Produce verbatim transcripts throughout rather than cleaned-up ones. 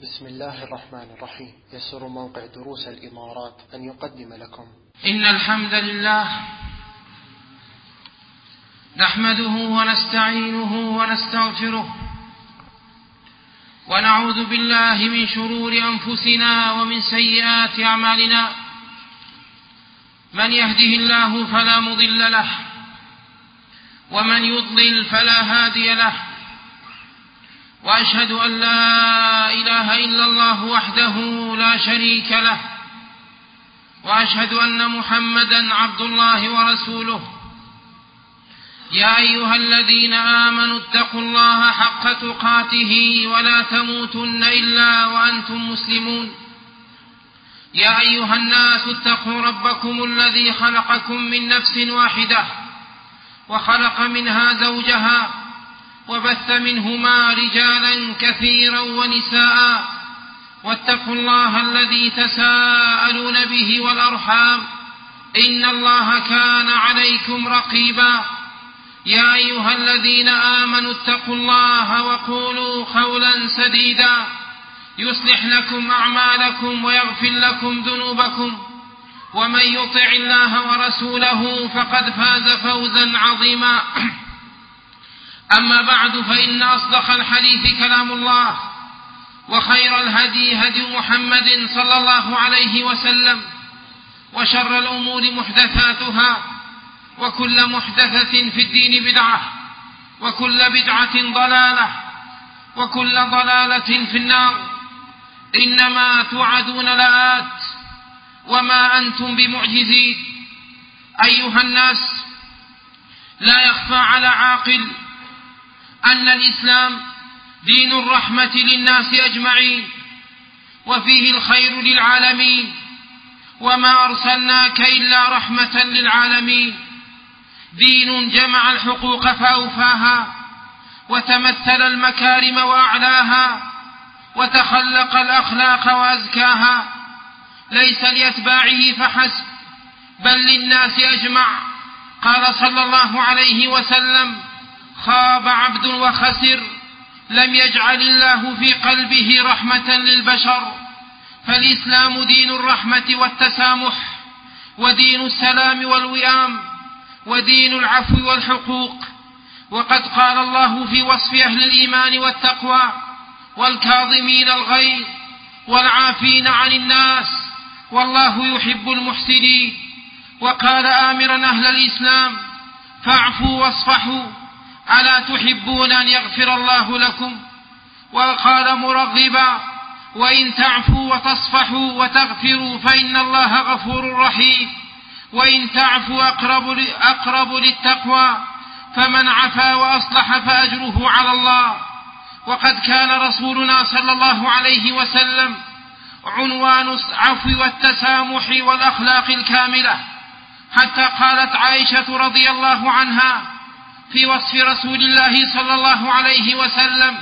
بسم الله الرحمن الرحيم. يسر موقع دروس الإمارات أن يقدم لكم إن الحمد لله نحمده ونستعينه ونستغفره ونعوذ بالله من شرور أنفسنا ومن سيئات أعمالنا. من يهده الله فلا مضل له ومن يضلل فلا هادي له، وأشهد أن لا إله إلا الله وحده لا شريك له، وأشهد أن محمدًا عبد الله ورسوله. يا أيها الذين آمنوا اتقوا الله حق تقاته ولا تموتن إلا وأنتم مسلمون. يا أيها الناس اتقوا ربكم الذي خلقكم من نفس واحدة وخلق منها زوجها وبث منهما رجالا كثيرا ونساء، واتقوا الله الذي تساءلون به والأرحام إن الله كان عليكم رقيبا. يا أيها الذين آمنوا اتقوا الله وقولوا قولا سديدا يصلح لكم أعمالكم ويغفر لكم ذنوبكم، ومن يطع الله ورسوله فقد فاز فوزا عظيما. أما بعد، فإن أصدق الحديث كلام الله، وخير الهدي هدي محمد صلى الله عليه وسلم، وشر الأمور محدثاتها، وكل محدثة في الدين بدعة، وكل بدعة ضلالة، وكل ضلالة في النار. إنما توعدون لآت وما أنتم بمعجزين. أيها الناس، لا يخفى على عاقل أن الإسلام دين الرحمة للناس أجمعين، وفيه الخير للعالمين، وما أرسلناك إلا رحمة للعالمين. دين جمع الحقوق فأوفاها، وتمثل المكارم وأعلاها، وتخلق الأخلاق وأزكاها، ليس لأتباعه فحسب بل للناس أجمع. قال صلى الله عليه وسلم: خاب عبد وخسر لم يجعل الله في قلبه رحمة للبشر. فالإسلام دين الرحمة والتسامح، ودين السلام والوئام، ودين العفو والحقوق. وقد قال الله في وصف أهل الإيمان والتقوى: والكاظمين الغيظ والعافين عن الناس والله يحب المحسنين. وقال آمرا أهل الإسلام: فاعفوا واصفحوا ألا تحبون أن يغفر الله لكم؟ وقال مرغبا: وإن تعفوا وتصفحوا وتغفروا فإن الله غفور رحيم، وإن تعفوا أقرب, أقرب للتقوى، فمن عفا وأصلح فأجره على الله. وقد كان رسولنا صلى الله عليه وسلم عنوان العفو والتسامح والأخلاق الكاملة، حتى قالت عائشة رضي الله عنها في وصف رسول الله صلى الله عليه وسلم: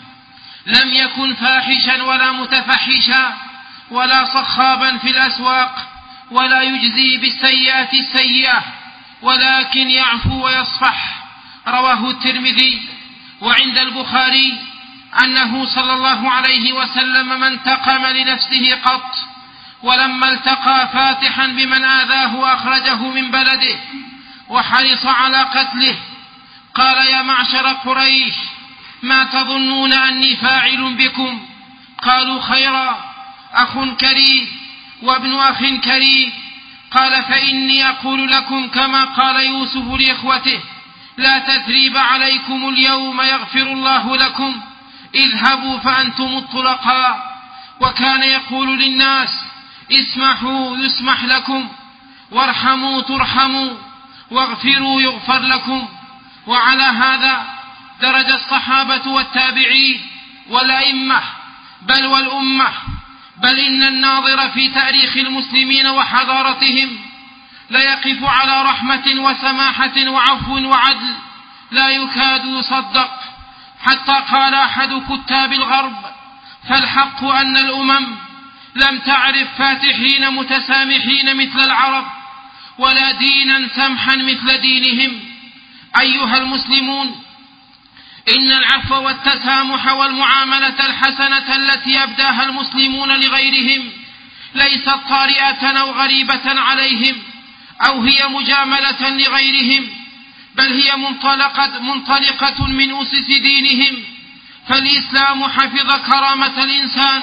لم يكن فاحشا ولا متفحشا ولا صخابا في الأسواق، ولا يجزي بالسيئة السيئة، ولكن يعفو ويصفح. رواه الترمذي. وعند البخاري أنه صلى الله عليه وسلم ما انتقم لنفسه قط، ولما التقى فاتحا بمن آذاه وأخرجه من بلده وحرص على قتله قال: يا معشر قريش، ما تظنون أني فاعل بكم؟ قالوا: خيرا، أخ كريم وابن أخ كريم. قال: فإني أقول لكم كما قال يوسف لإخوته: لا تثريب عليكم اليوم يغفر الله لكم، اذهبوا فأنتم الطلقاء. وكان يقول للناس: اسمحوا يسمح لكم، وارحموا ترحموا، واغفروا يغفر لكم. وعلى هذا درج الصحابة والتابعين والأئمة بل والأمة. بل إن الناظر في تاريخ المسلمين وحضارتهم ليقف على رحمة وسماحة وعفو وعدل لا يكاد يصدق. حتى قال أحد كتاب الغرب: فالحق أن الأمم لم تعرف فاتحين متسامحين مثل العرب، ولا دينا سمحا مثل دينهم. أيها المسلمون، إن العفو والتسامح والمعاملة الحسنة التي أبداها المسلمون لغيرهم ليست طارئة أو غريبة عليهم أو هي مجاملة لغيرهم، بل هي منطلقة, منطلقة من أسس دينهم. فالإسلام حفظ كرامة الإنسان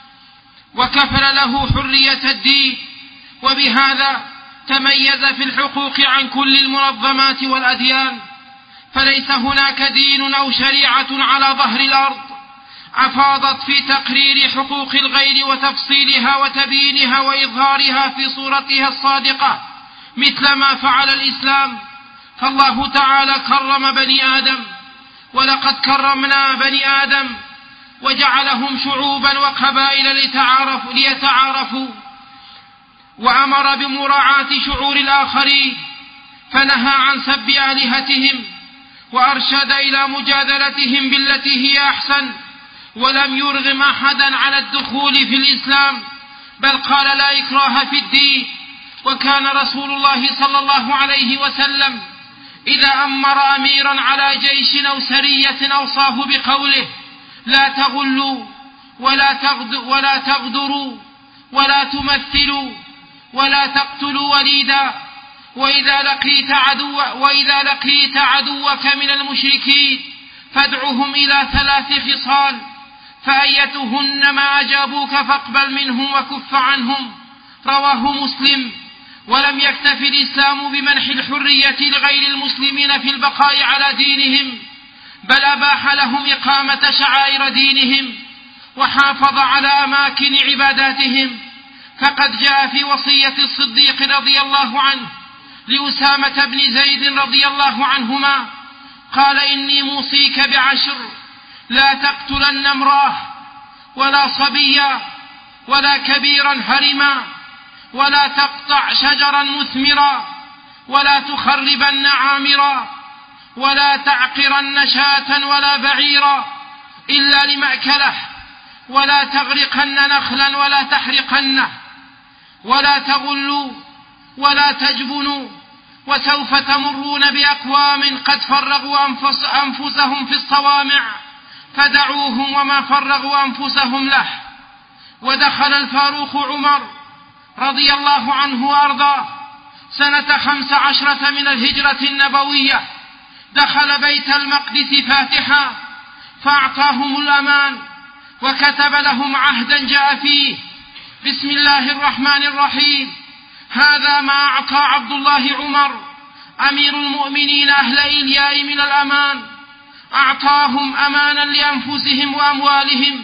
وكفل له حرية الدين، وبهذا تميز في الحقوق عن كل المنظمات والأديان. فليس هناك دين أو شريعة على ظهر الأرض أفاضت في تقرير حقوق الغير وتفصيلها وتبيينها وإظهارها في صورتها الصادقة مثل ما فعل الإسلام. فالله تعالى كرم بني آدم، ولقد كرمنا بني آدم وجعلهم شعوبا وقبائل ليتعارفوا, ليتعارفوا وأمر بمراعاة شعور الآخرين، فنهى عن سب آلهتهم وأرشد إلى مجادلتهم بالتي هي أحسن، ولم يرغم أحدا على الدخول في الإسلام، بل قال لا إكراه في الدين. وكان رسول الله صلى الله عليه وسلم إذا أمر أميرا على جيش أو سرية أوصاه بقوله لا تغلوا ولا ولا تغدروا ولا تمثلوا ولا تقتلوا وليدا، وإذا لقيت عدو وإذا لقيت عدوك من المشركين فادعهم إلى ثلاث خصال، فأيتهن ما أجابوك فاقبل منهم وكف عنهم. رواه مسلم. ولم يكتف الإسلام بمنح الحرية لغير المسلمين في البقاء على دينهم، بل أباح لهم إقامة شعائر دينهم وحافظ على أماكن عباداتهم. فقد جاء في وصية الصديق رضي الله عنه لأسامة بن زيد رضي الله عنهما قال إني موصيك بعشر: لا تقتلن امرأة ولا صبيا ولا كبيرا هرما ولا تقطع شجرا مثمرا ولا تخربن عامرا ولا تعقرن شاة ولا بعيرا إلا لمأكله ولا تغرقن نخلا ولا تحرقنه ولا تغلوا ولا تجبنوا، وسوف تمرون بأقوام قد فرغوا أنفس أنفسهم في الصوامع فدعوهم وما فرغوا أنفسهم له. ودخل الفاروق عمر رضي الله عنه وأرضاه سنة خمس عشرة من الهجرة النبوية، دخل بيت المقدس فاتحا فأعطاهم الأمان وكتب لهم عهدا جاء فيه: بسم الله الرحمن الرحيم، هذا ما أعطى عبد الله عمر أمير المؤمنين أهل إلياء من الأمان، أعطاهم أمانا لأنفسهم وأموالهم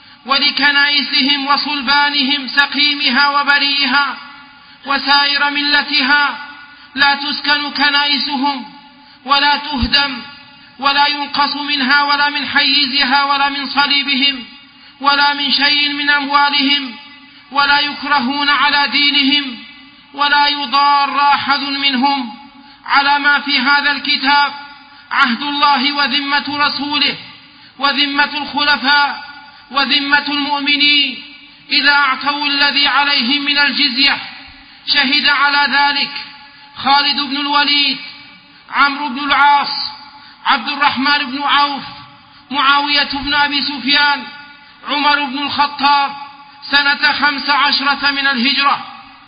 ولكنائسهم وصلبانهم سقيمها وبريها وسائر ملتها، لا تسكن كنائسهم ولا تهدم ولا ينقص منها ولا من حيزها ولا من صليبهم ولا من شيء من أموالهم، ولا يكرهون على دينهم ولا يضار أحد منهم، على ما في هذا الكتاب عهد الله وذمة رسوله وذمة الخلفاء وذمة المؤمنين إذا أعطوا الذي عليهم من الجزية. شهد على ذلك خالد بن الوليد، عمرو بن العاص، عبد الرحمن بن عوف، معاوية بن أبي سفيان، عمر بن الخطاب سنة خمس عشرة من الهجرة.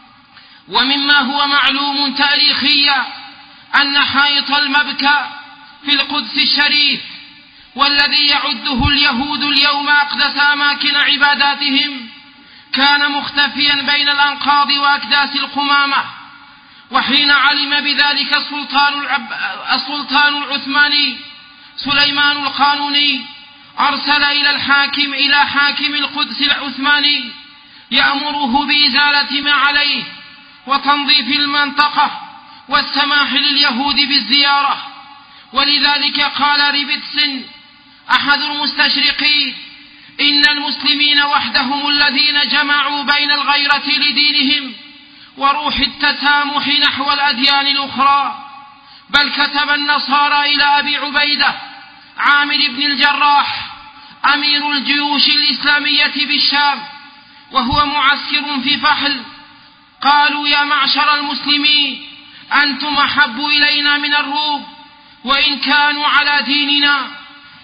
ومما هو معلوم تاريخيا أن حائط المبكى في القدس الشريف، والذي يعده اليهود اليوم أقدس أماكن عباداتهم، كان مختفيا بين الأنقاض وأكداس القمامة. وحين علم بذلك السلطان, العب... السلطان العثماني سليمان القانوني أرسل إلى الحاكم إلى حاكم القدس العثماني يأمره بإزالة ما عليه وتنظيف المنطقة والسماح لليهود بالزيارة. ولذلك قال ريبتسن أحد المستشرقين: إن المسلمين وحدهم الذين جمعوا بين الغيرة لدينهم وروح التسامح نحو الأديان الأخرى. بل كتب النصارى إلى أبي عبيدة عامر بن الجراح أمير الجيوش الإسلامية بالشام وهو معسكر في فحل، قالوا: يا معشر المسلمين، أنتم أحب إلينا من الروم وإن كانوا على ديننا،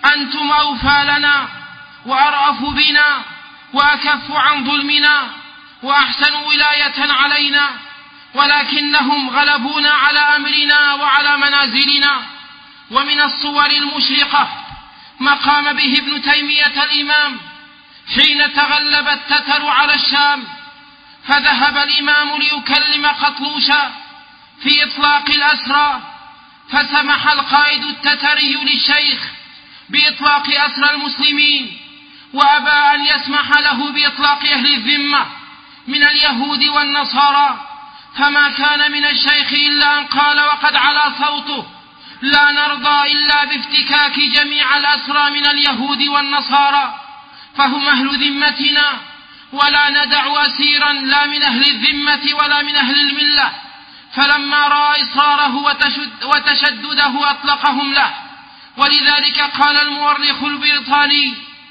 أنتم أوفى لنا وأرأف بنا وأكف عن ظلمنا وأحسن ولاية علينا، ولكنهم غلبونا على أمرنا وعلى منازلنا. ومن الصور المشرقة ما قام به ابن تيمية الإمام حين تغلب التتر على الشام، فذهب الإمام ليكلم قطلوشا في إطلاق الأسرى، فسمح القائد التتري للشيخ بإطلاق أسرى المسلمين، وأبى أن يسمح له بإطلاق أهل الذمة من اليهود والنصارى، فما كان من الشيخ إلا أن قال وقد علا صوته: لا نرضى إلا بافتكاك جميع الأسرى من اليهود والنصارى، فهم أهل ذمتنا، ولا ندع أسيرا لا من أهل الذمة ولا من أهل الملة. فلما رأى إصراره وتشد وتشدده أطلقهم له. ولذلك قال المؤرخ البريطاني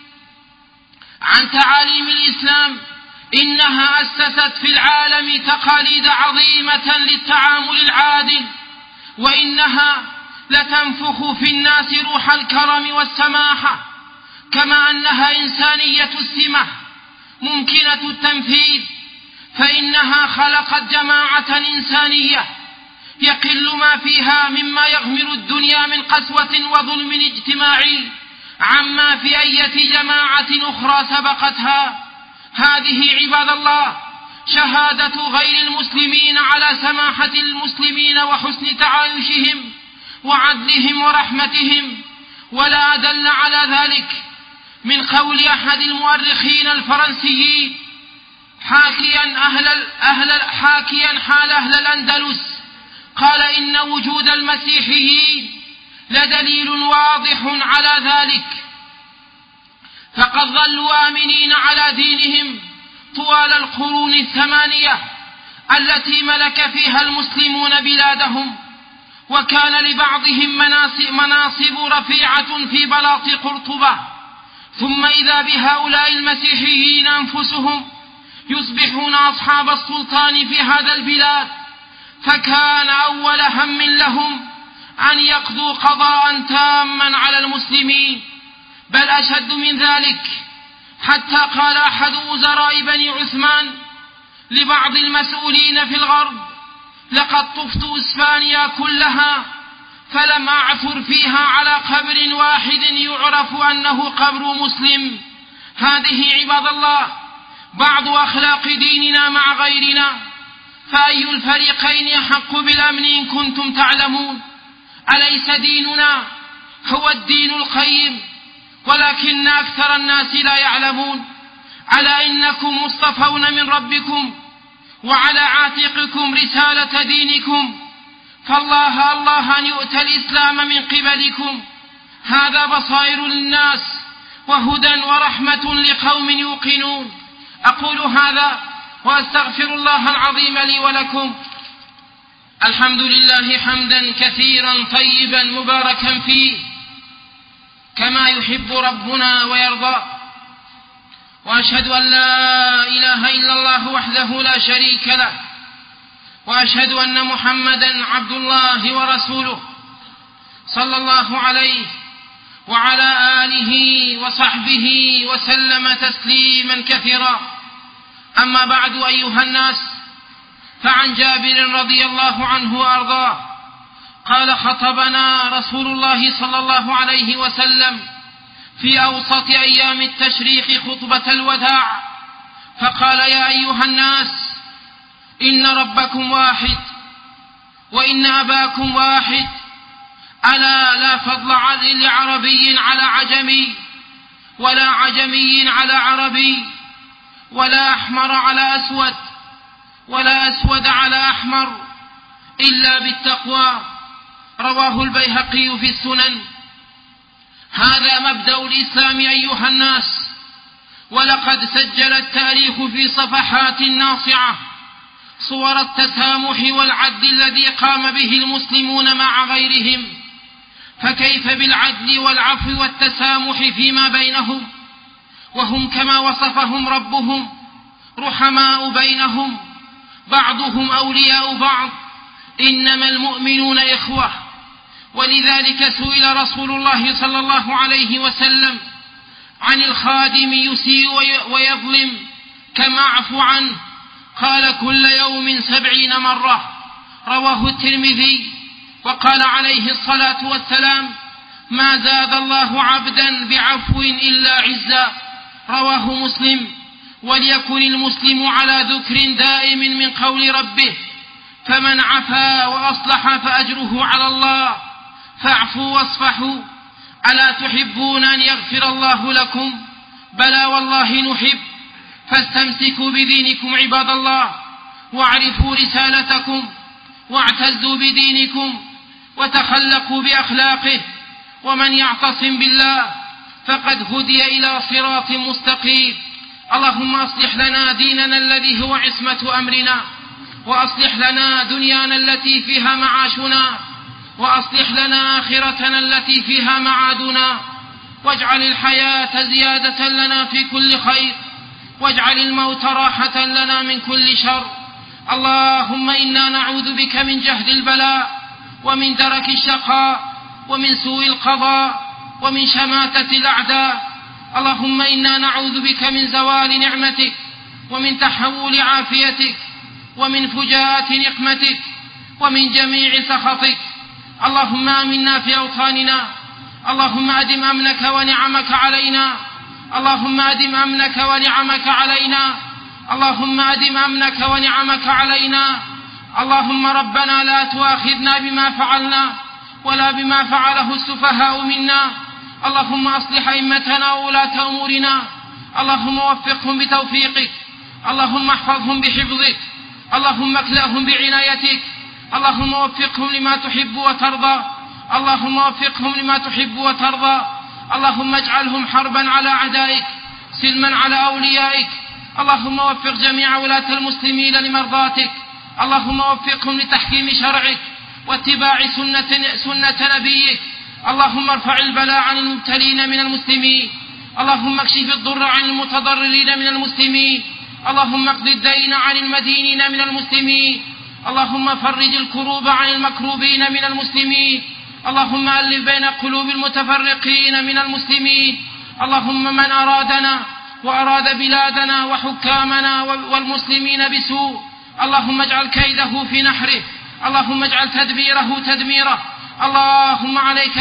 عن تعاليم الإسلام: إنها أسست في العالم تقاليد عظيمة للتعامل العادل، وإنها لتنفخ في الناس روح الكرم والسماحة، كما أنها إنسانية السمة ممكنة التنفيذ، فإنها خلقت جماعة إنسانية يقل ما فيها مما يغمر الدنيا من قسوة وظلم اجتماعي عما في أي جماعة أخرى سبقتها. هذه عباد الله شهادة غير المسلمين على سماحة المسلمين وحسن تعايشهم وعدلهم ورحمتهم. ولا أدل على ذلك من قول أحد المؤرخين الفرنسيين حاكيا, أهل أهل حاكيا حال أهل الأندلس، قال: إن وجود المسيحيين لدليل واضح على ذلك، فقد ظلوا آمنين على دينهم طوال القرون الثمانية التي ملك فيها المسلمون بلادهم، وكان لبعضهم مناصب رفيعة في بلاط قرطبة، ثم إذا بهؤلاء المسيحيين أنفسهم يصبحون أصحاب السلطان في هذا البلاد، فكان أول هم لهم أن يقضوا قضاء تاما على المسلمين، بل أشد من ذلك، حتى قال أحد وزراء بني عثمان لبعض المسؤولين في الغرب: لقد طفت إسبانيا كلها فلم أعثر فيها على قبر واحد يعرف أنه قبر مسلم. هذه عباد الله بعض أخلاق ديننا مع غيرنا، فأي الفريقين يحق بالأمن إن كنتم تعلمون؟ أليس ديننا هو الدين القيم؟ ولكن أكثر الناس لا يعلمون. ألا إنكم مصطفون من ربكم، وعلى عاتقكم رسالة دينكم، فالله الله أن يؤتى الإسلام من قبلكم. هذا بصائر للناس وهدى ورحمة لقوم يوقنون. أقول هذا وأستغفر الله العظيم لي ولكم. الحمد لله حمدا كثيرا طيبا مباركا فيه كما يحب ربنا ويرضى، وأشهد أن لا إله إلا الله وحده لا شريك له، وأشهد أن محمدا عبد الله ورسوله صلى الله عليه وعلى آله وصحبه وسلم تسليما كثيرا. أما بعد، أيها الناس، فعن جابر رضي الله عنه وأرضاه قال: خطبنا رسول الله صلى الله عليه وسلم في أوسط أيام التشريق خطبة الوداع، فقال: يا أيها الناس، إن ربكم واحد، وإن أباكم واحد، ألا لا فضل لعربي على عجمي، ولا عجمي على عربي، ولا أحمر على أسود، ولا أسود على أحمر، إلا بالتقوى. رواه البيهقي في السنن. هذا مبدأ الإسلام أيها الناس، ولقد سجل التاريخ في صفحات ناصعة صور التسامح والعدل الذي قام به المسلمون مع غيرهم، فكيف بالعدل والعفو والتسامح فيما بينهم وهم كما وصفهم ربهم رحماء بينهم، بعضهم أولياء بعض، إنما المؤمنون إخوة. ولذلك سئل رسول الله صلى الله عليه وسلم عن الخادم يسيء ويظلم كم أعفو عنه؟ قال: كل يوم سبعين مرة. رواه الترمذي. وقال عليه الصلاة والسلام: ما زاد الله عبدا بعفو إلا عزا. رواه مسلم. وليكن المسلم على ذكر دائم من قول ربه، فمن عفا وأصلح فأجره على الله، فاعفوا واصفحوا، ألا تحبون أن يغفر الله لكم؟ بلى والله نحب. فاستمسكوا بدينكم عباد الله، واعرفوا رسالتكم، واعتزوا بدينكم، وتخلقوا بأخلاقه. ومن يعتصم بالله فقد هدي إلى صراط مستقيم. اللهم أصلح لنا ديننا الذي هو عصمة أمرنا، وأصلح لنا دنيانا التي فيها معاشنا، وأصلح لنا آخرتنا التي فيها معادنا، واجعل الحياة زيادة لنا في كل خير، واجعل الموت راحة لنا من كل شر. اللهم إنا نعوذ بك من جهد البلاء، ومن درك الشقاء، ومن سوء القضاء، ومن شماتة الأعداء. اللهم إنا نعوذ بك من زوال نعمتك، ومن تحول عافيتك، ومن فجاءة نقمتك، ومن جميع سخطك. اللهم آمنا في أوطاننا. اللهم أدم أمنك ونعمك علينا. اللهم أدم أمنك ونعمك علينا. اللهم أدم أمنك ونعمك علينا. اللهم ربنا لا تؤاخذنا بما فعلنا ولا بما فعله السفهاء منا. اللهم أصلح أئمتنا وولاة أمورنا. اللهم وفقهم بتوفيقك. اللهم احفظهم بحفظك. اللهم اكلأهم بعنايتك. اللهم وفقهم لما تحب وترضى. اللهم وفقهم لما تحب وترضى. اللهم اجعلهم حربا على أعدائك، سلما على أوليائك. اللهم وفق جميع ولاة المسلمين لمرضاتك. اللهم وفقهم لتحكيم شرعك واتباع سنة, سنة نبيك. اللهم ارفع البلاء عن المبتلين من المسلمين. اللهم اكشف الضر عن المتضررين من المسلمين. اللهم اقض الدين عن المدينين من المسلمين. اللهم فرج الكروب عن المكروبين من المسلمين. اللهم ألف بين قلوب المتفرقين من المسلمين. اللهم من أرادنا وأراد بلادنا وحكامنا والمسلمين بسوء، اللهم اجعل كيده في نحره. اللهم اجعل تدبيره تدميره. اللهم عليك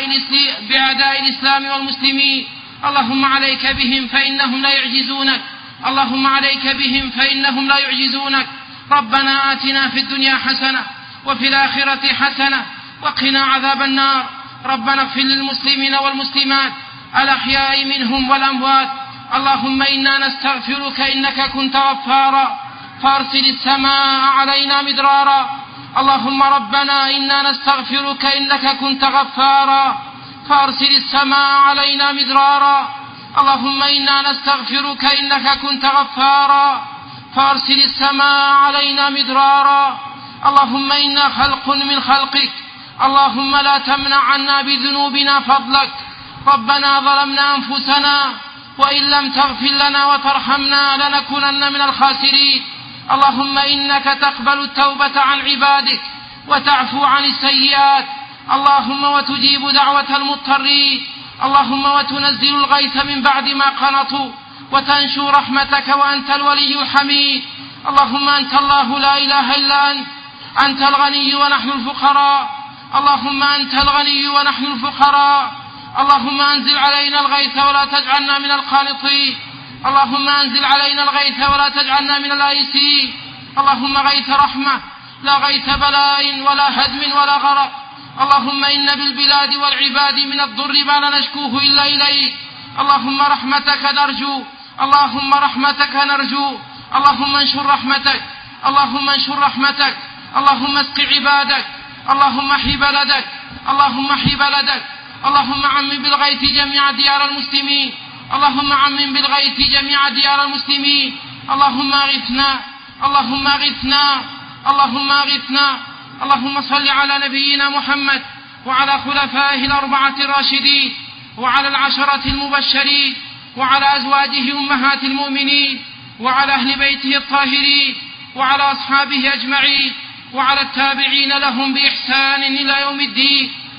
بأعداء الإسلام والمسلمين. اللهم عليك بهم فإنهم لا يعجزونك. اللهم عليك بهم فإنهم لا يعجزونك. ربنا آتنا في الدنيا حسنة وفي الآخرة حسنة وقنا عذاب النار. ربنا اغفر للمسلمين والمسلمات الأحياء منهم والأموات. اللهم إنا نستغفرك إنك كنت غفارا فارسل السماء علينا مدرارا. اللهم ربنا إنا نستغفرك إنك كنت غفارا فارسل السماء علينا مدرارا. اللهم إنا نستغفرك إنك كنت غفارا فارسل السماء علينا مدرارا. اللهم إنا خلق من خلقك. اللهم لا تمنع عنا بذنوبنا فضلك. ربنا ظلمنا أنفسنا وإن لم تغفر لنا وترحمنا لنكونن من الخاسرين. اللهم إنك تقبل التوبة عن عبادك وتعفو عن السيئات. اللهم وتجيب دعوة المضطرين. اللهم وتنزل الغيث من بعد ما قنطوا وتنشر رحمتك وأنت الولي الحميد. اللهم أنت الله لا إله إلا أنت. أنت الغني ونحن الفقراء. اللهم أنت الغني ونحن الفقراء. اللهم أنزل علينا الغيث ولا تجعلنا من القانطين. اللهم أنزل علينا الغيث ولا تجعلنا من الآيسين. اللهم غيث رحمة لا غيث بلاء ولا هدم ولا غرق. اللهم إن بالبلاد والعباد من الضر ما لا نشكوه إلا إليك. اللهم رحمتك نرجو. اللهم رحمتك نرجو. اللهم انشر رحمتك. اللهم انشر رحمتك. اللهم اسق عبادك. اللهم احي بلدك. اللهم احي بلدك. اللهم عمم بالغيث جميع ديار المسلمين. اللهم عمم بالغيث جميع ديار المسلمين. اللهم اغثنا. اللهم اغثنا. اللهم اغثنا. اللهم صل على نبينا محمد وعلى خلفائه الأربعة الراشدين وعلى العشرة المبشرين وعلى أزواجه أمهات المؤمنين وعلى أهل بيته الطاهرين وعلى أصحابه أجمعين وعلى التابعين لهم بإحسان إلى يوم الدين.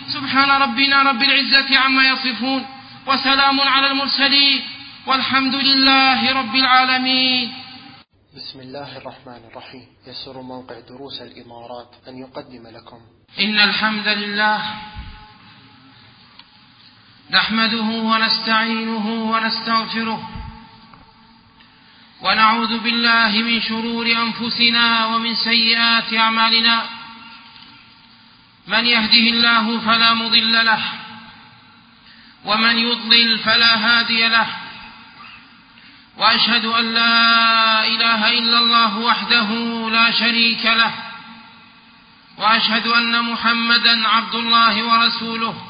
سبحان ربنا رب العزة عما يصفون وسلام على المرسلين والحمد لله رب العالمين. بسم الله الرحمن الرحيم. يسر موقع دروس الإمارات أن يقدم لكم إن الحمد لله نحمده ونستعينه ونستغفره ونعوذ بالله من شرور أنفسنا ومن سيئات أعمالنا. من يهده الله فلا مضل له ومن يضلل فلا هادي له، وأشهد أن لا إله إلا الله وحده لا شريك له، وأشهد أن محمدا عبد الله ورسوله.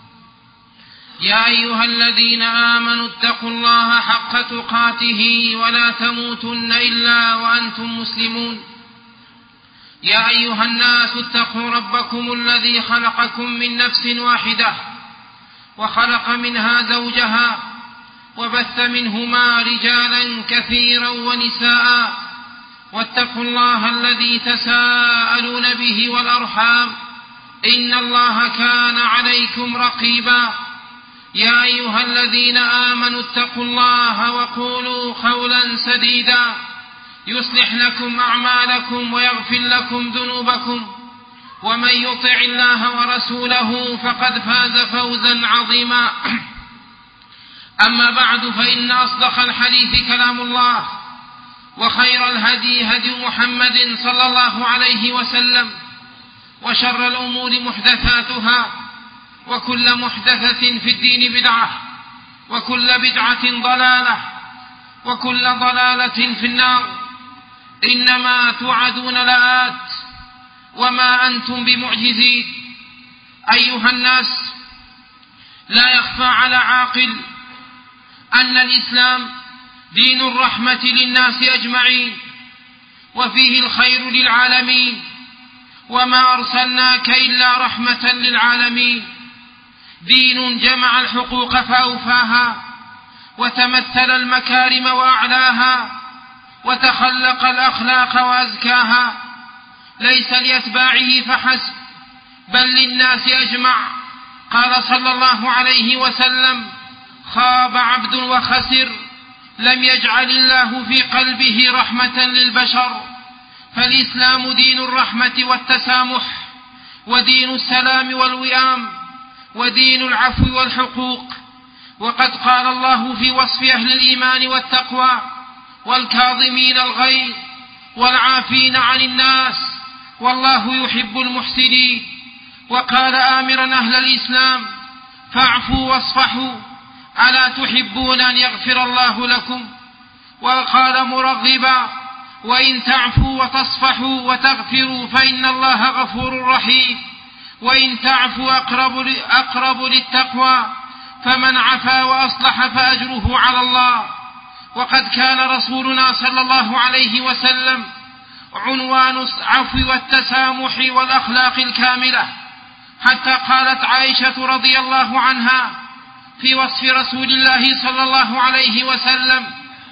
يا أيها الذين آمنوا اتقوا الله حق تقاته ولا تموتن إلا وأنتم مسلمون. يا أيها الناس اتقوا ربكم الذي خلقكم من نفس واحدة وخلق منها زوجها وبث منهما رجالا كثيرا ونساء، واتقوا الله الذي تساءلون به والأرحام إن الله كان عليكم رقيبا. يا أيها الذين آمنوا اتقوا الله وقولوا قولا سديدا يصلح لكم أعمالكم ويغفر لكم ذنوبكم، ومن يطع الله ورسوله فقد فاز فوزا عظيما. أما بعد، فإن أصدق الحديث كلام الله، وخير الهدي هدي محمد صلى الله عليه وسلم، وشر الأمور محدثاتها، وكل محدثة في الدين بدعة، وكل بدعة ضلالة، وكل ضلالة في النار. إنما توعدون لآت وما أنتم بمعجزين. أيها الناس، لا يخفى على عاقل أن الإسلام دين الرحمة للناس أجمعين، وفيه الخير للعالمين، وما أرسلناك إلا رحمة للعالمين. دين جمع الحقوق فأوفاها، وتمثل المكارم وأعلاها، وتخلق الأخلاق وأزكاها، ليس لأتباعه فحسب بل للناس أجمع. قال صلى الله عليه وسلم: خاب عبد وخسر لم يجعل الله في قلبه رحمة للبشر. فالإسلام دين الرحمة والتسامح، ودين السلام والوئام، ودين العفو والحقوق. وقد قال الله في وصف أهل الإيمان والتقوى: والكاظمين الغيظ والعافين عن الناس والله يحب المحسنين. وقال آمرا أهل الإسلام: فاعفوا واصفحوا ألا تحبون أن يغفر الله لكم. وقال مرغبا: وإن تعفوا وتصفحوا وتغفروا فإن الله غفور رحيم. وإن تعفوا أقرب, أقرب للتقوى، فمن عفا وأصلح فأجره على الله. وقد كان رسولنا صلى الله عليه وسلم عنوان العفو والتسامح والأخلاق الكاملة، حتى قالت عائشة رضي الله عنها في وصف رسول الله صلى الله عليه وسلم: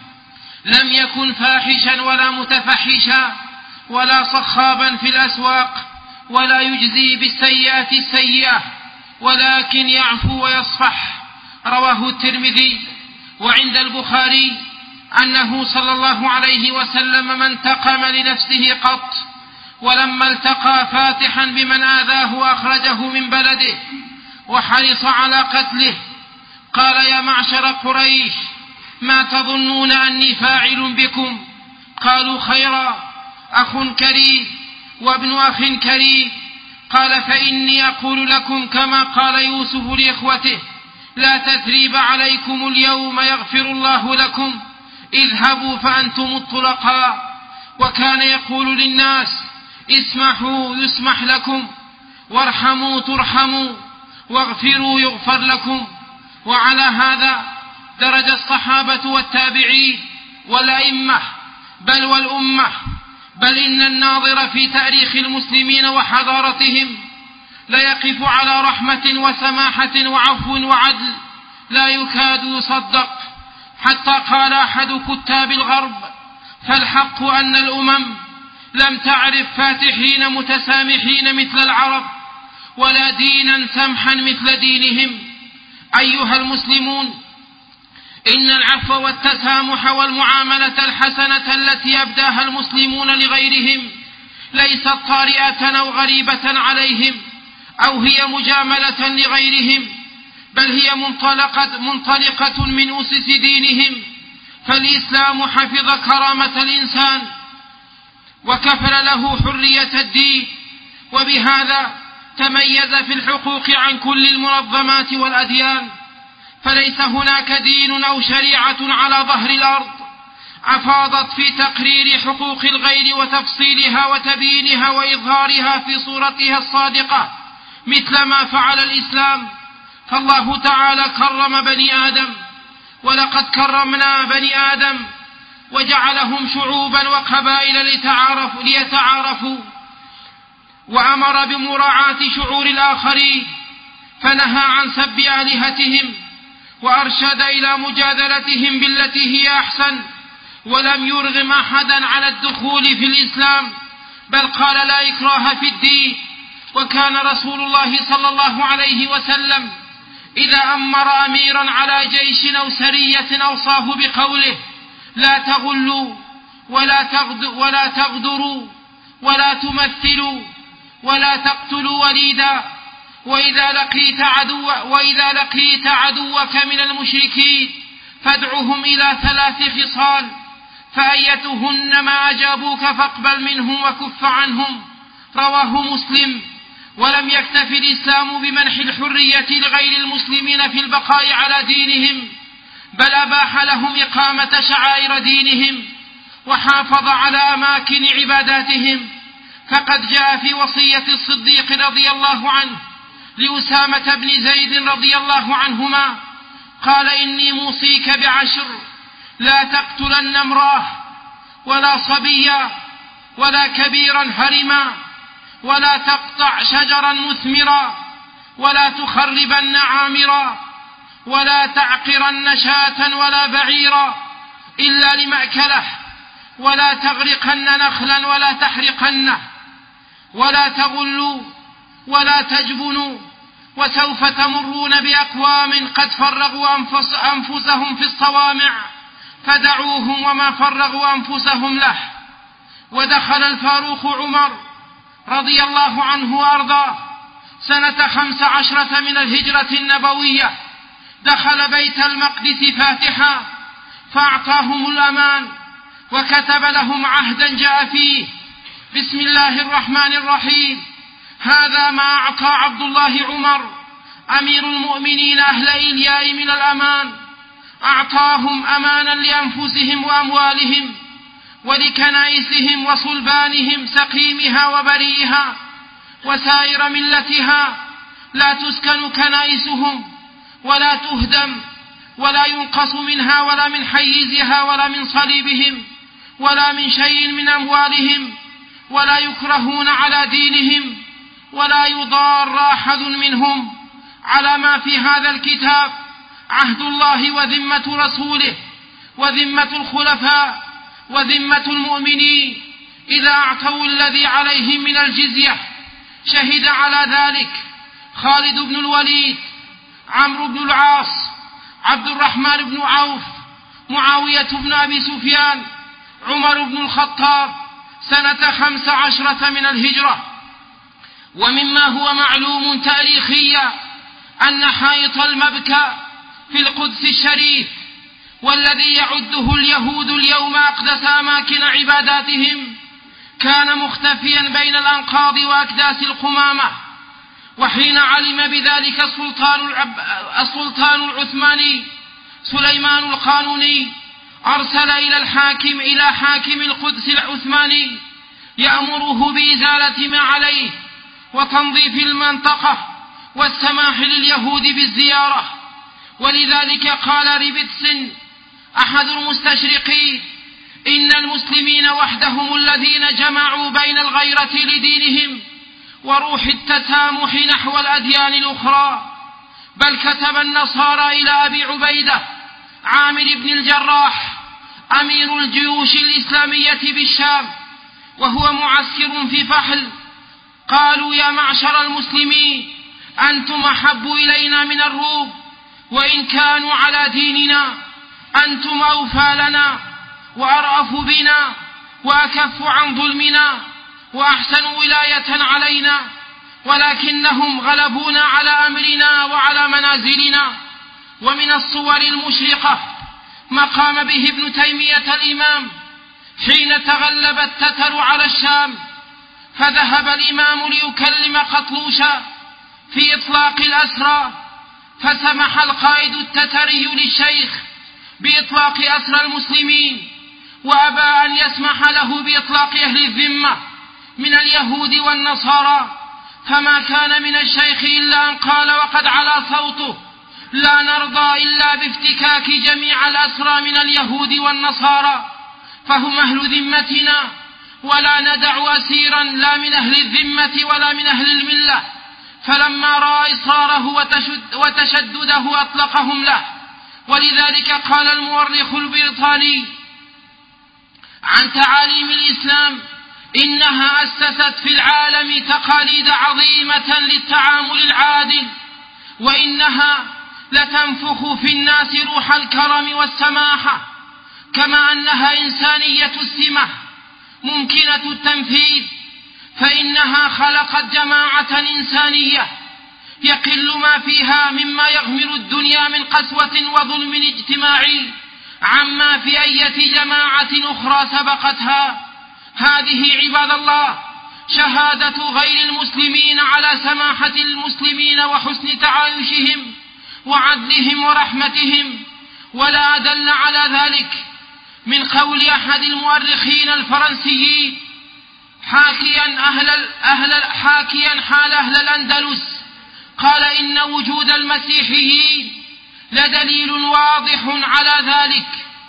لم يكن فاحشا ولا متفحشا ولا صخابا في الأسواق ولا يجزي بالسيئة السيئة ولكن يعفو ويصفح. رواه الترمذي. وعند البخاري أنه صلى الله عليه وسلم ما انتقم لنفسه قط، ولما التقى فاتحا بمن آذاه وأخرجه من بلده وحرص على قتله قال: يا معشر قريش، ما تظنون أني فاعل بكم؟ قالوا: خيرا، أخ كريم وابن أخ كريم. قال: فإني أقول لكم كما قال يوسف لإخوته: لا تثريب عليكم اليوم يغفر الله لكم، اذهبوا فأنتم الطلقاء. وكان يقول للناس: اسمحوا يسمح لكم، وارحموا ترحموا، واغفروا يغفر لكم. وعلى هذا درج الصحابة والتابعين والأئمة بل والأمة، بل إن الناظر في تاريخ المسلمين وحضارتهم ليقف على رحمة وسماحة وعفو وعدل لا يكاد يصدق. حتى قال أحد كتاب الغرب: فالحق أن الأمم لم تعرف فاتحين متسامحين مثل العرب، ولا دينا سمحا مثل دينهم. أيها المسلمون، إن العفو والتسامح والمعاملة الحسنة التي أبداها المسلمون لغيرهم ليست طارئة أو غريبة عليهم أو هي مجاملة لغيرهم، بل هي منطلقة, منطلقة من أسس دينهم. فالإسلام حفظ كرامة الإنسان وكفل له حرية الدين، وبهذا تميز في الحقوق عن كل المنظمات والأديان. فليس هناك دين أو شريعة على ظهر الأرض أفاضت في تقرير حقوق الغير وتفصيلها وتبيينها وإظهارها في صورتها الصادقة مثل ما فعل الإسلام. فالله تعالى كرم بني آدم، ولقد كرمنا بني آدم وجعلهم شعوبا وقبائل ليتعارفوا, ليتعارفوا وأمر بمراعاة شعور الآخرين، فنهى عن سب آلهتهم وأرشد إلى مجادلتهم بالتي هي أحسن، ولم يرغم أحدا على الدخول في الإسلام، بل قال لا إكراه في الدين. وكان رسول الله صلى الله عليه وسلم إذا أمر أميرا على جيش أو سرية أوصاه بقوله لا تغلوا ولا ولا تغدروا ولا تمثلوا ولا تقتلوا وليدا، وإذا لقيت عدو وإذا لقيت عدوك من المشركين فادعهم إلى ثلاث خصال، فأيتهن ما أجابوك فاقبل منهم وكف عنهم. رواه مسلم. ولم يكتف الإسلام بمنح الحرية لغير المسلمين في البقاء على دينهم، بل أباح لهم إقامة شعائر دينهم وحافظ على أماكن عباداتهم. فقد جاء في وصية الصديق رضي الله عنه لأسامة بن زيد رضي الله عنهما قال إني موصيك بعشر: لا تقتلن امرأة ولا صبيا ولا كبيرا هرما ولا تقطع شجرا مثمرا ولا تخربن عامرا ولا تعقرن شاة ولا بعيرا إلا لمأكله ولا تغرقن نخلا ولا تحرقنه ولا تغلوا ولا تجبنوا، وسوف تمرون بأقوام قد فرغوا أنفس أنفسهم في الصوامع فدعوهم وما فرغوا أنفسهم له. ودخل الفاروق عمر رضي الله عنه وأرضاه سنة خمس عشرة من الهجرة النبوية، دخل بيت المقدس فاتحا فأعطاهم الأمان وكتب لهم عهدا جاء فيه: بسم الله الرحمن الرحيم، هذا ما أعطى عبد الله عمر أمير المؤمنين أهل إلياء من الأمان، أعطاهم أمانا لأنفسهم وأموالهم ولكنائسهم وصلبانهم سقيمها وبريها وسائر ملتها، لا تسكن كنائسهم ولا تهدم ولا ينقص منها ولا من حيزها ولا من صليبهم ولا من شيء من أموالهم، ولا يكرهون على دينهم ولا يضار أحد منهم، على ما في هذا الكتاب عهد الله وذمة رسوله وذمة الخلفاء وذمة المؤمنين إذا أعطوا الذي عليهم من الجزية. شهد على ذلك خالد بن الوليد، عمرو بن العاص، عبد الرحمن بن عوف، معاوية بن أبي سفيان، عمر بن الخطاب سنة خمس عشرة من الهجرة. ومما هو معلوم تاريخيا أن حائط المبكى في القدس الشريف والذي يعده اليهود اليوم أقدس أماكن عباداتهم كان مختفيا بين الأنقاض وأكداس القمامة. وحين علم بذلك السلطان, العب... السلطان العثماني سليمان القانوني أرسل إلى الحاكم إلى حاكم القدس العثماني يأمره بإزالة ما عليه وتنظيف المنطقة والسماح لليهود بالزيارة. ولذلك قال ريبتسن أحد المستشرقين: إن المسلمين وحدهم الذين جمعوا بين الغيرة لدينهم وروح التسامح نحو الأديان الأخرى. بل كتب النصارى إلى أبي عبيدة عامر بن الجراح أمير الجيوش الإسلامية بالشام وهو معسكر في فحل، قالوا: يا معشر المسلمين، أنتم أحب إلينا من الروم، وإن كانوا على ديننا أنتم أوفى لنا وأرأف بنا وأكف عن ظلمنا وأحسن ولاية علينا، ولكنهم غلبونا على أمرنا وعلى منازلنا. ومن الصور المشرقة ما قام به ابن تيمية الإمام حين تغلب التتر على الشام، فذهب الإمام ليكلم قطلوشا في إطلاق الأسرى، فسمح القائد التتري للشيخ بإطلاق أسرى المسلمين، وأبى أن يسمح له بإطلاق أهل الذمة من اليهود والنصارى، فما كان من الشيخ إلا أن قال وقد علا صوته: لا نرضى إلا بافتكاك جميع الأسرى من اليهود والنصارى، فهم أهل ذمتنا، ولا ندع أسيرا لا من أهل الذمة ولا من أهل الملة. فلما رأى إصراره وتشد وتشدده أطلقهم له. ولذلك قال المؤرخ البريطاني عن تعاليم الإسلام: إنها أسست في العالم تقاليد عظيمة للتعامل العادل، وإنها لتنفخ في الناس روح الكرم والسماحة، كما أنها إنسانية السمة ممكنة التنفيذ، فإنها خلقت جماعة إنسانية يقل ما فيها مما يغمر الدنيا من قسوة وظلم اجتماعي عما في أية جماعة أخرى سبقتها. هذه عباد الله شهادة غير المسلمين على سماحة المسلمين وحسن تعايشهم وعدلهم ورحمتهم. ولا أدل على ذلك من قول أحد المؤرخين الفرنسيين حاكيا, أهل أهل حاكيا حال أهل الأندلس، قال: إن وجود المسيحيين لدليل واضح على ذلك،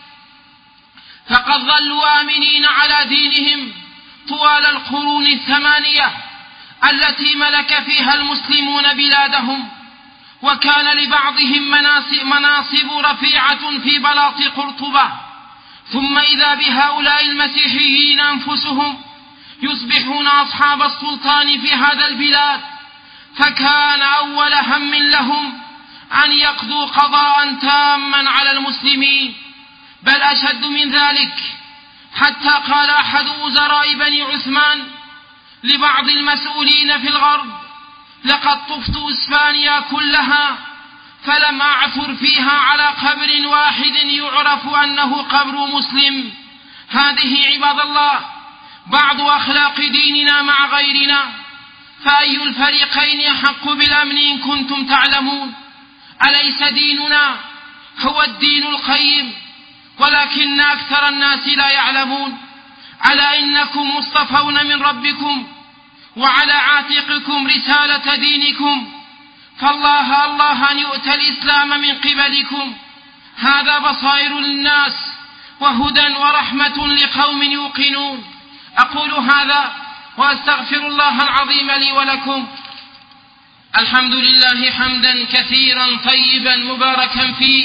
فقد ظلوا آمنين على دينهم طوال القرون الثمانية التي ملك فيها المسلمون بلادهم، وكان لبعضهم مناصب رفيعة في بلاط قرطبة، ثم إذا بهؤلاء المسيحيين أنفسهم يصبحون أصحاب السلطان في هذا البلاد، فكان أول هم لهم أن يقضوا قضاء تاما على المسلمين، بل أشد من ذلك، حتى قال أحد وزراء بني عثمان لبعض المسؤولين في الغرب: لقد طفت إسبانيا كلها فلم أعثر فيها على قبر واحد يعرف أنه قبر مسلم. هذه عباد الله بعض أخلاق ديننا مع غيرنا، فأي الفريقين يحق بالأمن إن كنتم تعلمون؟ أليس ديننا هو الدين القيم؟ ولكن أكثر الناس لا يعلمون. ألا إنكم مصطفون من ربكم، وعلى عاتقكم رسالة دينكم، فالله الله أن يؤتى الإسلام من قبلكم. هذا بصائر للناس وهدى ورحمة لقوم يوقنون. أقول هذا وأستغفر الله العظيم لي ولكم. الحمد لله حمدا كثيرا طيبا مباركا فيه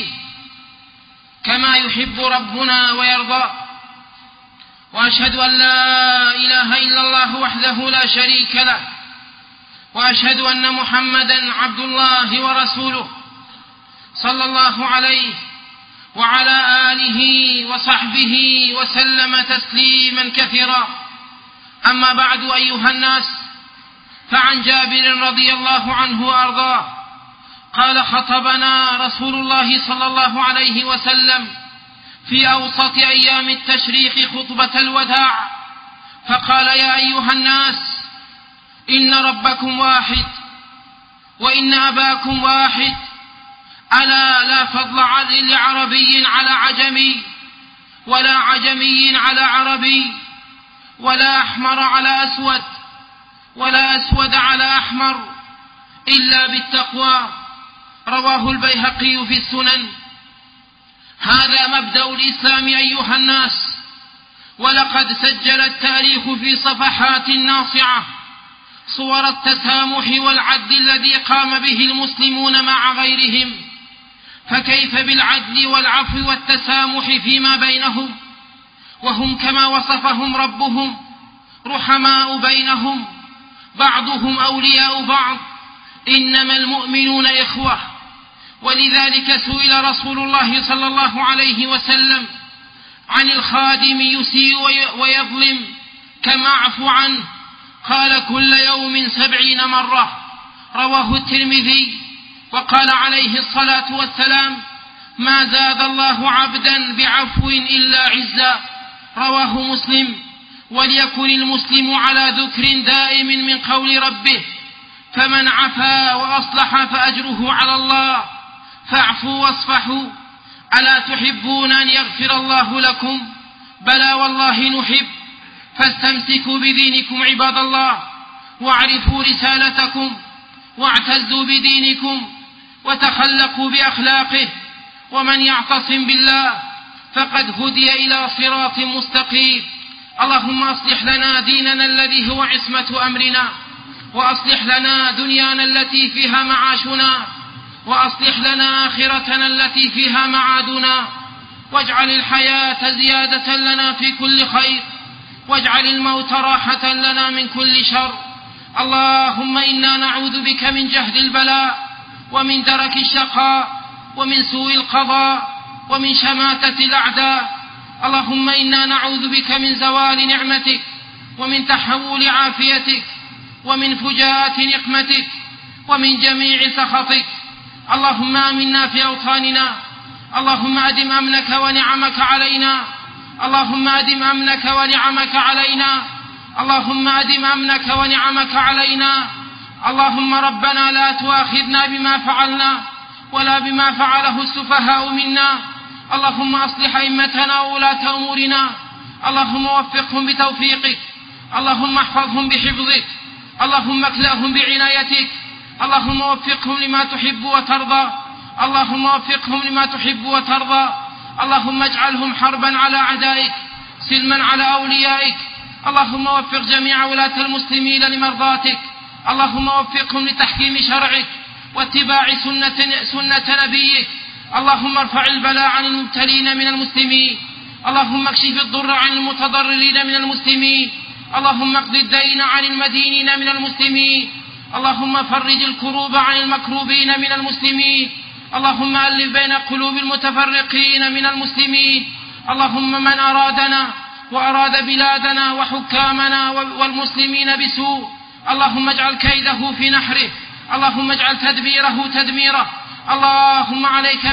كما يحب ربنا ويرضى، وأشهد أن لا إله إلا الله وحده لا شريك له، وأشهد أن محمدا عبد الله ورسوله صلى الله عليه وعلى آله وصحبه وسلم تسليما كثيرا. أما بعد، أيها الناس، فعن جابر رضي الله عنه وأرضاه قال: خطبنا رسول الله صلى الله عليه وسلم في أوسط أيام التشريق خطبة الوداع، فقال: يا أيها الناس، إن ربكم واحد، وإن أباكم واحد، ألا لا فضل لعربي على عجمي، ولا عجمي على عربي، ولا أحمر على أسود، ولا أسود على أحمر، إلا بالتقوى. رواه البيهقي في السنن. هذا مبدأ الإسلام أيها الناس، ولقد سجل التاريخ في صفحات ناصعة صور التسامح والعدل الذي قام به المسلمون مع غيرهم، فكيف بالعدل والعفو والتسامح فيما بينهم وهم كما وصفهم ربهم رحماء بينهم، بعضهم أولياء بعض، إنما المؤمنون إخوة. ولذلك سئل رسول الله صلى الله عليه وسلم عن الخادم يسيء ويظلم كم أعفو عنه؟ قال: كل يوم سبعين مرة. رواه الترمذي. وقال عليه الصلاة والسلام: ما زاد الله عبدا بعفو إلا عزا. رواه مسلم. وليكن المسلم على ذكر دائم من قول ربه، فمن عفا وأصلح فأجره على الله، فاعفوا واصفحوا، ألا تحبون أن يغفر الله لكم؟ بلى والله نحب. فاستمسكوا بدينكم عباد الله، واعرفوا رسالتكم، واعتزوا بدينكم، وتخلقوا بأخلاقه. ومن يعتصم بالله فقد هدي إلى صراط مستقيم. اللهم أصلح لنا ديننا الذي هو عصمة أمرنا، وأصلح لنا دنيانا التي فيها معاشنا، وأصلح لنا آخرتنا التي فيها معادنا، واجعل الحياة زيادة لنا في كل خير، واجعل الموت راحة لنا من كل شر. اللهم إنا نعوذ بك من جهد البلاء، ومن درك الشقاء، ومن سوء القضاء، ومن شماتة الأعداء. اللهم إنا نعوذ بك من زوال نعمتك، ومن تحول عافيتك، ومن فجاءة نقمتك، ومن جميع سخطك. اللهم آمنا في أوطاننا. اللهم أدم أمنك ونعمك علينا. اللهم أدم أمنك ونعمك علينا. اللهم أدم أمنك ونعمك علينا. اللهم ربنا لا تؤاخذنا بما فعلنا ولا بما فعله السفهاء منا. اللهم أصلح أئمتنا وولاة أمورنا. اللهم وفقهم بتوفيقك. اللهم احفظهم بحفظك. اللهم اكلأهم بعنايتك. اللهم وفقهم لما تحب وترضى. اللهم وفقهم لما تحب وترضى. اللهم اجعلهم حربا على أعدائك، سلما على أوليائك. اللهم وفق جميع ولاة المسلمين لمرضاتك. اللهم وفقهم لتحكيم شرعك واتباع سنة, سنة نبيك. اللهم ارفع البلاء عن المبتلين من المسلمين. اللهم اكشف الضر عن المتضررين من المسلمين. اللهم اقض الدين عن المدينين من المسلمين. اللهم فرج الكروب عن المكروبين من المسلمين. اللهم ألف بين قلوب المتفرقين من المسلمين. اللهم من أرادنا وأراد بلادنا وحكامنا والمسلمين بسوء، اللهم اجعل كيده في نحره. اللهم اجعل تدبيره تدميره. اللهم عليك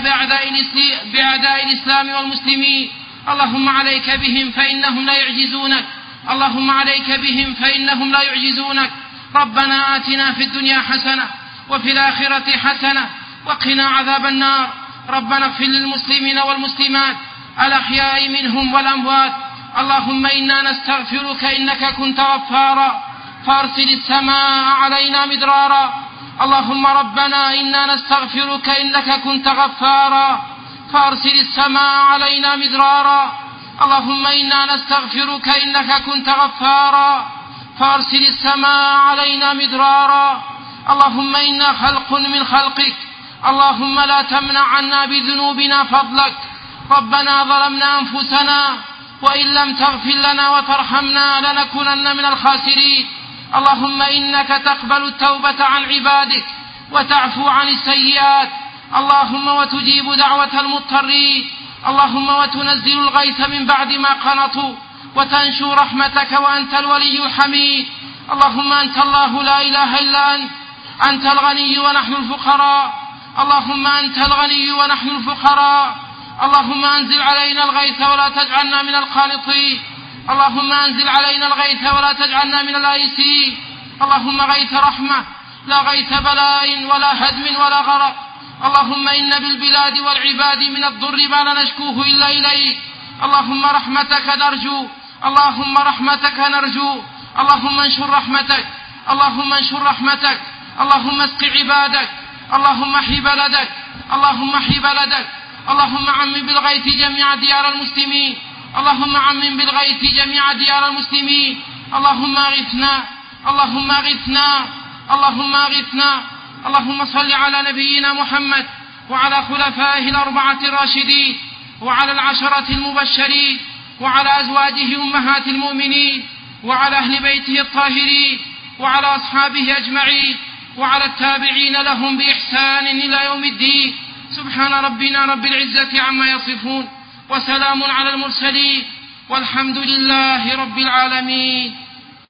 بأعداء الإسلام والمسلمين. اللهم عليك بهم فإنهم لا يعجزونك. اللهم عليك بهم فإنهم لا يعجزونك. ربنا آتنا في الدنيا حسنة وفي الآخرة حسنة وقنا عذاب النار. ربنا اغفر للمسلمين والمسلمات الأحياء منهم والأموات. اللهم إنا نستغفرك إنك كنت غفارا فارسل السماء علينا مدرارا. اللهم ربنا إنا نستغفرك إنك كنت غفارا فارسل السماء علينا مدرارا. اللهم إنا نستغفرك إنك كنت غفارا فارسل السماء علينا مدرارا. اللهم إنا خلق من خلقك. اللهم لا تمنع عنا بذنوبنا فضلك. ربنا ظلمنا أنفسنا وإن لم تغفر لنا وترحمنا لنكونن من الخاسرين. اللهم إنك تقبل التوبة عن عبادك وتعفو عن السيئات. اللهم وتجيب دعوة المضطرين. اللهم وتنزل الغيث من بعد ما قنطوا وتنشر رحمتك وأنت الولي الحميد. اللهم أنت الله لا إله إلا أنت. أنت الغني ونحن الفقراء. اللهم أنت الغني ونحن الفقراء. اللهم أنزل علينا الغيث ولا تجعلنا من القانطين. اللهم أنزل علينا الغيث ولا تجعلنا من الآيسين. اللهم غيث رحمة لا غيث بلاء ولا هدم ولا غرق. اللهم إن بالبلاد والعباد من الضر ما لا نشكوه إلا إليك. اللهم رحمتك نرجو. اللهم رحمتك نرجو. اللهم انشر رحمتك. اللهم انشر رحمتك. اللهم اسق عبادك. اللهم احي بلدك. اللهم احي بلدك. اللهم عمم بالغيث جميع ديار المسلمين. اللهم عمم بالغيث جميع ديار المسلمين. اللهم اغثنا. اللهم اغثنا. اللهم اغثنا. اللهم صل على نبينا محمد وعلى خلفائه الأربعة الراشدين وعلى العشرة المبشرين وعلى أزواجه أمهات المؤمنين وعلى أهل بيته الطاهرين وعلى أصحابه أجمعين وعلى التابعين لهم بإحسان إلى يوم الدين. سبحان ربنا رب العزة عما يصفون، وسلام على المرسلين، والحمد لله رب العالمين.